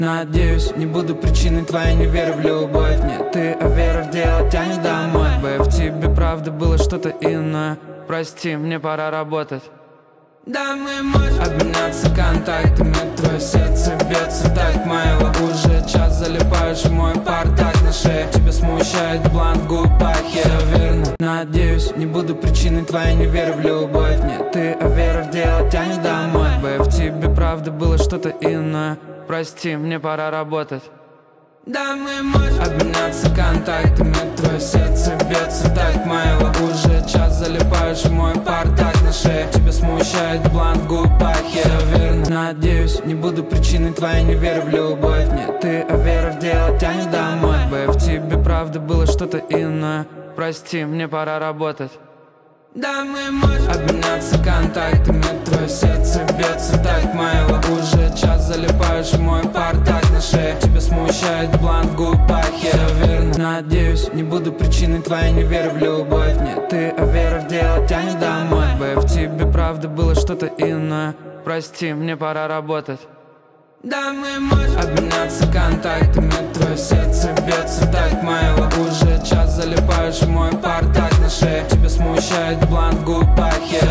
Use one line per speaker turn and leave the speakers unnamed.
Надеюсь, не буду причиной твоей неверы в любовь. Нет, ты, а вера в дело тянет домой. В тебе правда было что-то иное. Прости, мне пора работать. Да, мы можем обменяться контактами. Твое сердце бьется в такт моего. Уже час залипаешь в мой портак на шее. Тебя смущает бланк в губах, все верно. Надеюсь, не буду причиной твоей неверы в любовь. Нет, ты, а вера в дело тянет домой. В тебе правда было что-то иное. Прости, мне пора работать. Да, мы можем обменяться контактами. Твое сердце бьется в такт моего. Уже час залипаешь в мой портак на шее. Тебя смущает бланк в губах, все верно. Надеюсь, не буду причиной твоей неверы в любовь. Нет, ты, а вера в дело тянет домой. В тебе правда было что-то иное. Прости, мне пора работать. Да, мы можем обменяться контактами. Твое сердце бьется в такт моего. Уже час залипаешь в мой портак на шее. Тебя смущает бланк в губах, все верно. Надеюсь, не буду причиной твоей неверы в любовь. Нет, ты, а вера в дело тянет домой. В тебе правда было что-то иное. Прости, мне пора работать. Да, мы можем обменяться контактами. Твое сердце бьется в такт моего. Уже час залипаешь в мой портак на шее. Тебя смущает бланк в губах,